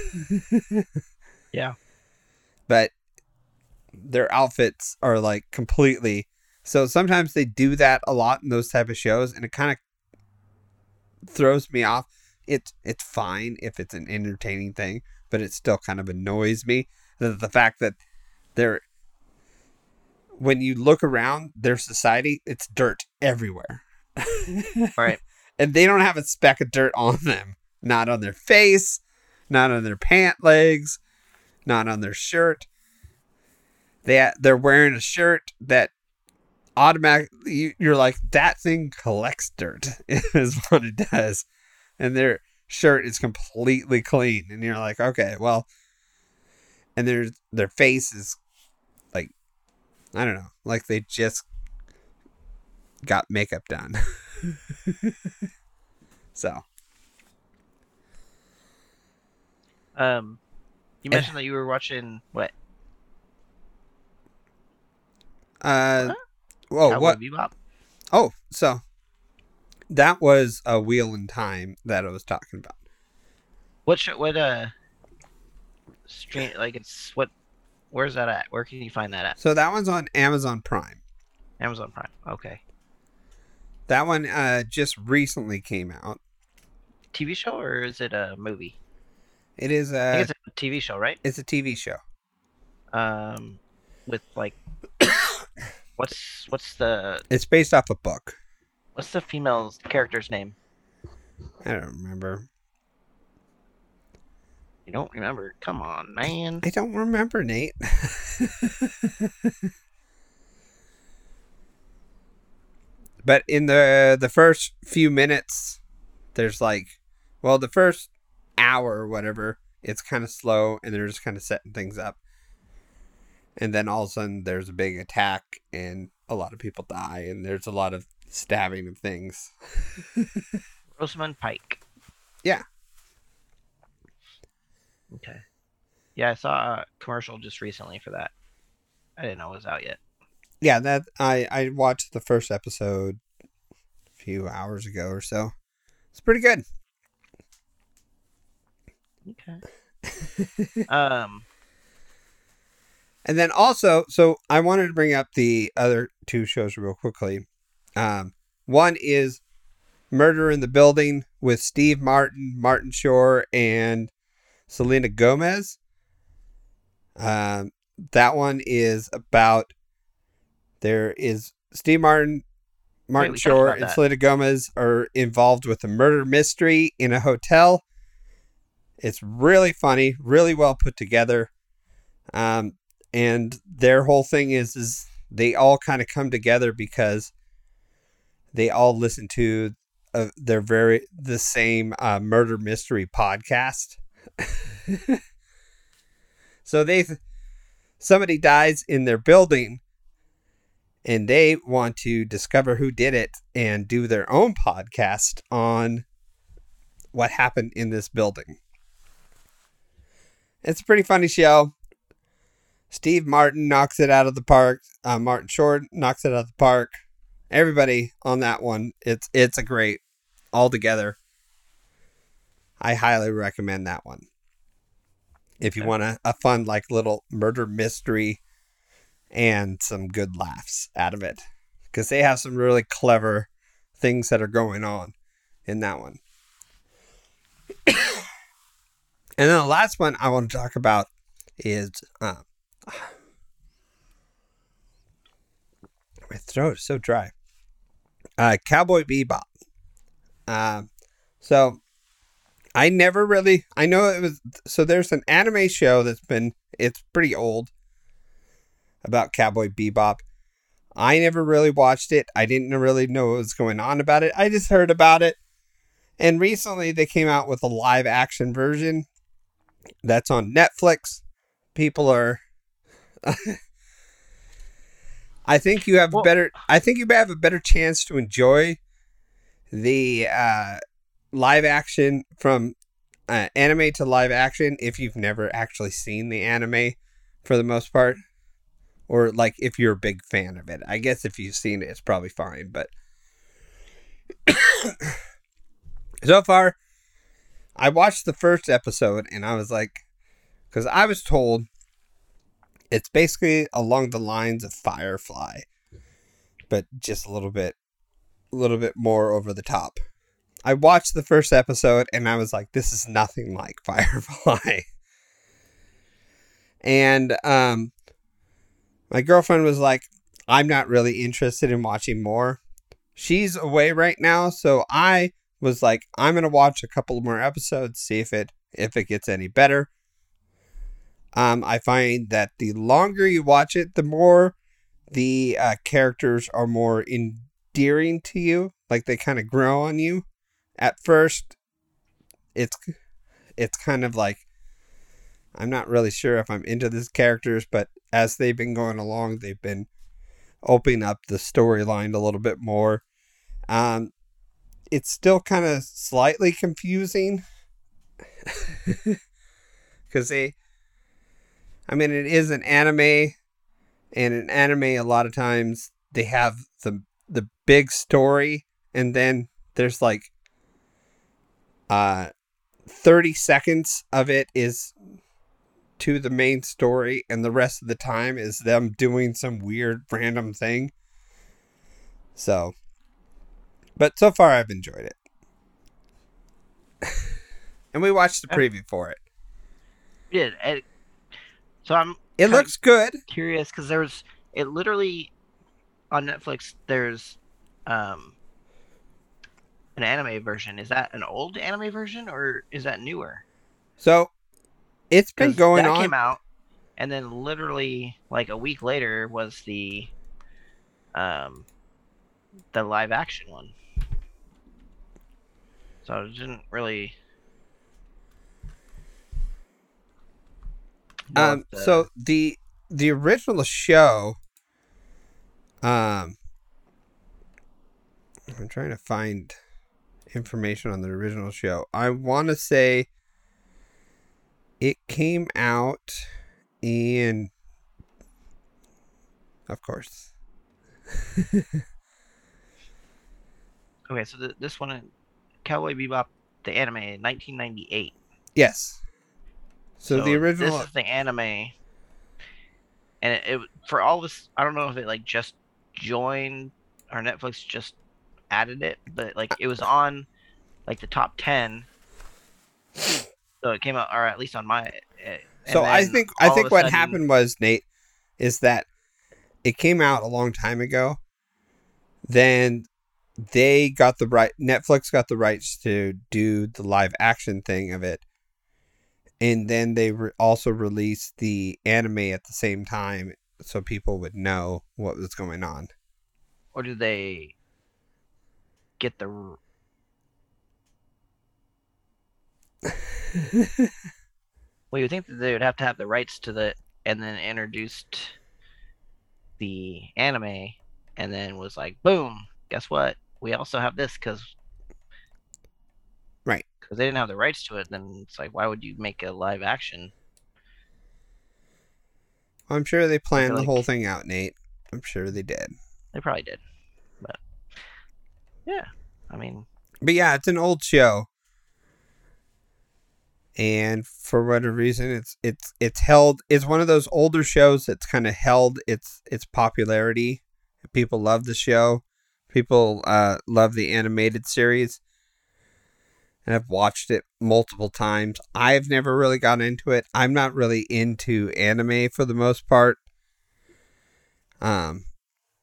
Yeah. But their outfits are like completely, so sometimes they do that a lot in those type of shows, and it kind of throws me off. It's it's fine if it's an entertaining thing, but it still kind of annoys me that the fact that they're, when you look around their society, it's dirt everywhere. Right. And they don't have a speck of dirt on them, not on their face, not on their pant legs, not on their shirt. They, they're wearing a shirt that automatically, you're like, that thing collects dirt is what it does. And their shirt is completely clean. And you're like, okay, well, and their, their face is like, I don't know, like they just got makeup done. So. Um, you mentioned that you were watching what? Uh, What? whoa, Cowboy what? Bebop? Oh, so that was a Wheel in Time that I was talking about. What show? What uh? Stream like it's what? Where's that at? Where can you find that at? So that one's on Amazon Prime. Amazon Prime. Okay. That one uh, just recently came out. T V show or is it a movie? It is I a. think it's a T V show, right? It's a T V show. Um, with like, what's what's the It's based off a book. what's the female character's name? I don't remember. You don't remember? Come on, man. I don't remember, Nate. But in the the first few minutes, there's like, well, the first hour or whatever, it's kind of slow and they're just kind of setting things up. And then all of a sudden there's a big attack and a lot of people die and there's a lot of stabbing of things. Rosamund Pike. Yeah. Okay. Yeah, I saw a commercial just recently for that. I didn't know it was out yet. Yeah, that I, I watched the first episode a few hours ago or so. It's pretty good. Okay. um. And then also, so I wanted to bring up the other two shows real quickly. Um, one is Murder in the Building with Steve Martin, Martin Shore, and Selena Gomez. Um, that one is about, there is Steve Martin, Martin Wait, we talked Shore, about and that. Selena Gomez are involved with a murder mystery in a hotel. It's really funny, really well put together. Um, and their whole thing is, is they all kind of come together because they all listen to uh, their very, the same uh, murder mystery podcast. So they, somebody dies in their building and they want to discover who did it and do their own podcast on what happened in this building. It's a pretty funny show. Steve Martin knocks it out of the park. Uh, Martin Short knocks it out of the park. Everybody on that one. It's it's a great altogether. I highly recommend that one. If you Okay. want a, a fun, like, little murder mystery and some good laughs out of it. Because they have some really clever things that are going on in that one. And then the last one I want to talk about is... Uh, my throat is so dry. Uh, Cowboy Bebop. Uh, so... I never really, I know it was, so there's an anime show that's been, it's pretty old, about Cowboy Bebop. I never really watched it. I didn't really know what was going on about it. I just heard about it. And recently they came out with a live action version that's on Netflix. People are, I think you have Well- a better, I think you have a better chance to enjoy the, uh, live action from uh, anime to live action if you've never actually seen the anime for the most part, or like if you're a big fan of it. I guess if you've seen it, it's probably fine, but so far I watched the first episode and I was like, because I was told it's basically along the lines of Firefly, but just a little bit a little bit more over the top. I watched the first episode and I was like, this is nothing like Firefly. And um, my girlfriend was like, I'm not really interested in watching more. She's away right now, so I was like, I'm going to watch a couple more episodes, see if it if it gets any better. Um, I find that the longer you watch it, the more the uh, characters are more endearing to you. Like they kind of grow on you. At first, it's it's kind of like, I'm not really sure if I'm into these characters, but as they've been going along, they've been opening up the storyline a little bit more. Um, it's still kind of slightly confusing because they, I mean, it is an anime, and an anime a lot of times they have the the big story, and then there's like Uh, thirty seconds of it is to the main story, and the rest of the time is them doing some weird random thing. So, but so far I've enjoyed it. And we watched the preview for it. Yeah. It, so I'm It kinda looks good. curious because there's it literally on Netflix. There's um an anime version. Is that an old anime version or is that newer? So, it's been 'Cause going that on. came out, and then literally like a week later was the um the live action one. So it didn't really. know Um, if the- so the the original show, um, I'm trying to find information on the original show. I want to say it came out in, of course. Okay, so th- this one, Cowboy Bebop, the anime, nineteen ninety-eight. Yes. So, the original. This is the anime, and it, it for all of us. I don't know if it like just joined or Netflix just added it, but like it was on like the top ten. So it came out, or at least on my. So I think I think what sudden, happened was, Nate, is that it came out a long time ago. Then they got the right. Netflix got the rights to do the live action thing of it, and then they re- also released the anime at the same time, so people would know what was going on. Or did they get the? Well, you would think that they would have to have the rights to the, and then introduced the anime, and then was like, boom, guess what? We also have this because, right? Because they didn't have the rights to it. Then it's like, why would you make a live action? I'm sure they planned the like, whole thing out, Nate. I'm sure they did. They probably did, but yeah, I mean, but yeah, it's an old show. And for whatever reason, it's it's it's held. It's one of those older shows that's kind of held its its popularity. People love the show. People uh, love the animated series, and I've watched it multiple times. I've never really gotten into it. I'm not really into anime for the most part. Um,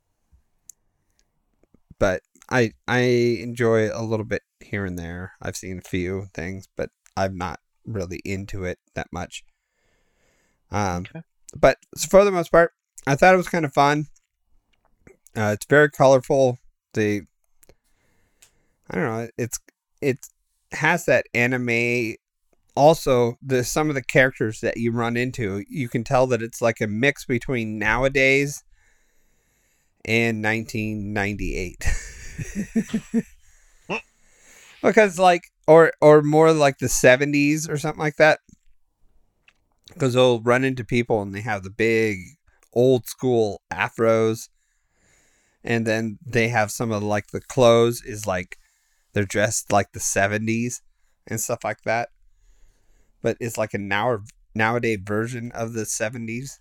but I I enjoy a little bit here and there. I've seen a few things, but I'm not really into it that much. Um, okay. But for the most part, I thought it was kind of fun. Uh, it's very colorful. The I don't know. It's it has that anime. Also, the some of the characters that you run into, you can tell that it's like a mix between nowadays and nineteen ninety-eight. Because like. Or or more like the seventies or something like that. Because they'll run into people and they have the big old school afros. And then they have some of like the clothes is like they're dressed like the seventies and stuff like that. But it's like a now nowadays version of the seventies.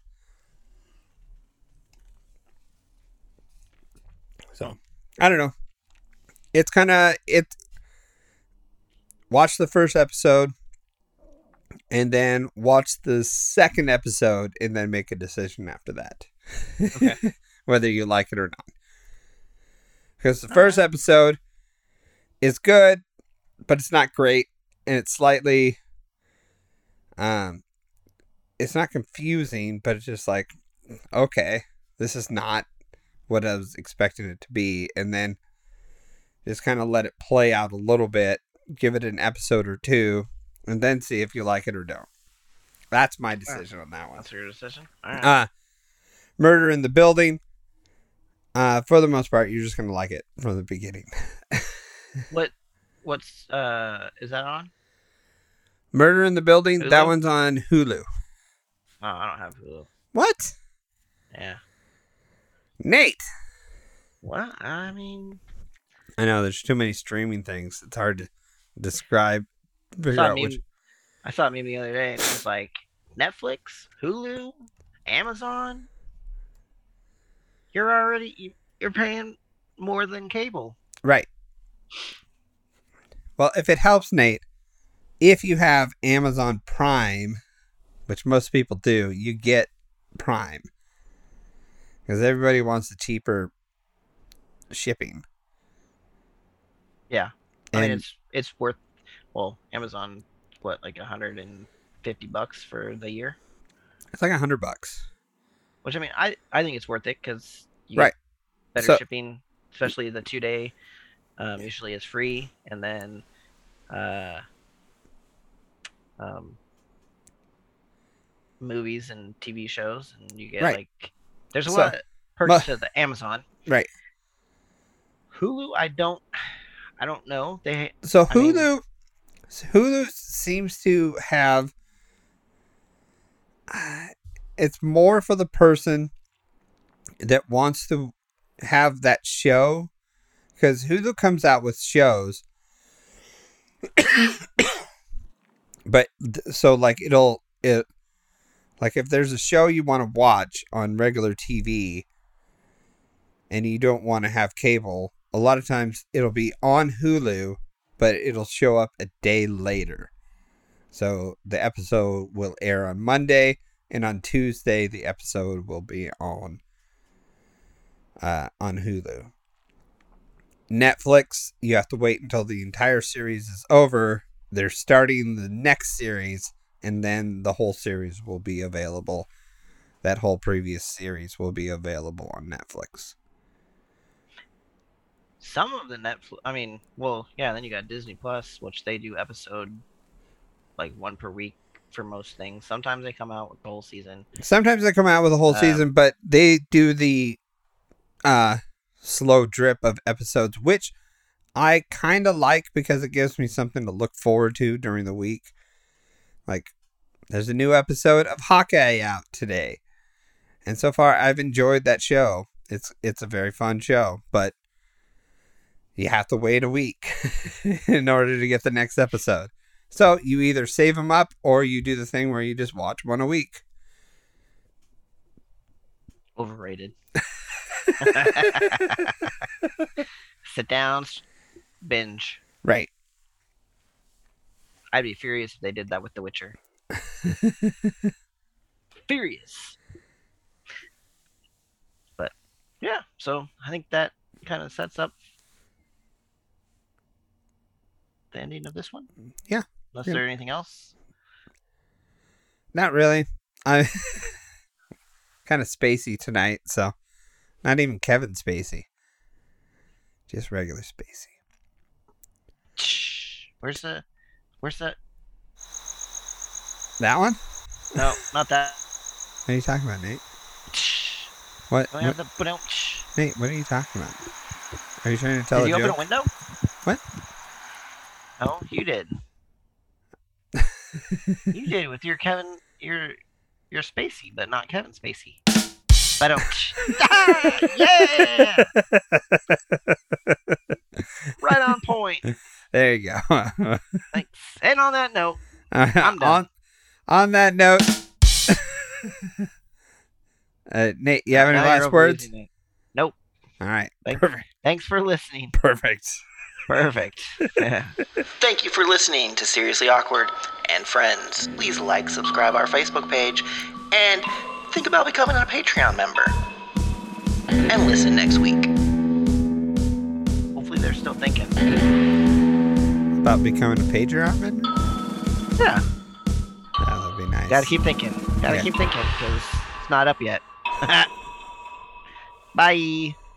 So I don't know. It's kind of it's. Watch the first episode and then watch the second episode and then make a decision after that. Okay. Whether you like it or not. Because the first episode is good, but it's not great. And it's slightly, um, it's not confusing, but it's just like, okay, this is not what I was expecting it to be. And then just kind of let it play out a little bit. Give it an episode or two, and then see if you like it or don't. That's my decision on that one. That's your decision? All right. Uh, Murder in the Building. Uh, for the most part, you're just going to like it from the beginning. what? What's, uh, is that on? Murder in the Building? Hulu? That one's on Hulu. Oh, I don't have Hulu. What? Yeah. Nate! What? I mean... I know, there's too many streaming things. It's hard to describe. I saw, meme, which... I saw a meme the other day, and it was like, Netflix, Hulu, Amazon. You're already, you're paying more than cable. Right. Well, if it helps, Nate, if you have Amazon Prime, which most people do, you get Prime. Because everybody wants the cheaper shipping. Yeah. I and, mean, it's it's worth, well, Amazon, what, like one hundred fifty bucks for the year? It's like one hundred bucks. Which, I mean, I, I think it's worth it because you right. get better so, shipping, especially the two-day um, usually is free. And then uh, um, movies and T V shows. And you get, right. like, there's a so, lot of perks to the Amazon. Right. Hulu, I don't... I don't know. They so Hulu, I mean, Hulu seems to have. Uh, it's more for the person that wants to have that show, because Hulu comes out with shows. But so like it'll it, like if there's a show you want to watch on regular T V and you don't want to have cable, a lot of times it'll be on Hulu, but it'll show up a day later. So the episode will air on Monday, and on Tuesday the episode will be on uh, on Hulu. Netflix, you have to wait until the entire series is over. They're starting the next series, and then the whole series will be available. That whole previous series will be available on Netflix. Some of the Netflix, I mean, well, yeah, then you got Disney Plus, which they do episode like one per week for most things. Sometimes they come out with the whole season. Sometimes they come out with a whole Um, season, but they do the uh, slow drip of episodes, which I kind of like because it gives me something to look forward to during the week. Like, there's a new episode of Hawkeye out today. And so far, I've enjoyed that show. It's it's a very fun show, but you have to wait a week in order to get the next episode. So you either save them up or you do the thing where you just watch one a week. Overrated. Sit down, binge. Right. I'd be furious if they did that with The Witcher. Furious. But yeah, so I think that kind of sets up the ending of this one. Yeah. Unless Yeah. there's anything else. Not really. I'm kind of spacey tonight, so not even Kevin Spacey. Just regular Spacey. Shh. Where's the? Where's that? That one? No, not that. What are you talking about, Nate? Shh. What? Don't have what the. Don't. Shh. Nate, what are you talking about? Are you trying to tell Did a you joke? open a window? What? Oh, you did. You did with your Kevin, your your Spacey, but not Kevin Spacey. But don't. Ah, yeah. Right on point. There you go. Thanks. And on that note, I'm done. On, on that note, uh, Nate, you have any now you're last words? overusing it. Nope. All right. Thank- Perfect. Thanks for listening. Perfect. Perfect. Yeah. Thank you for listening to Seriously Awkward. And friends, please like, subscribe our Facebook page, and think about becoming a Patreon member. And listen next week. Hopefully they're still thinking. About becoming a Patreon member? Yeah. That would be nice. Gotta keep thinking. Gotta Yeah. keep thinking, because it's not up yet. Bye.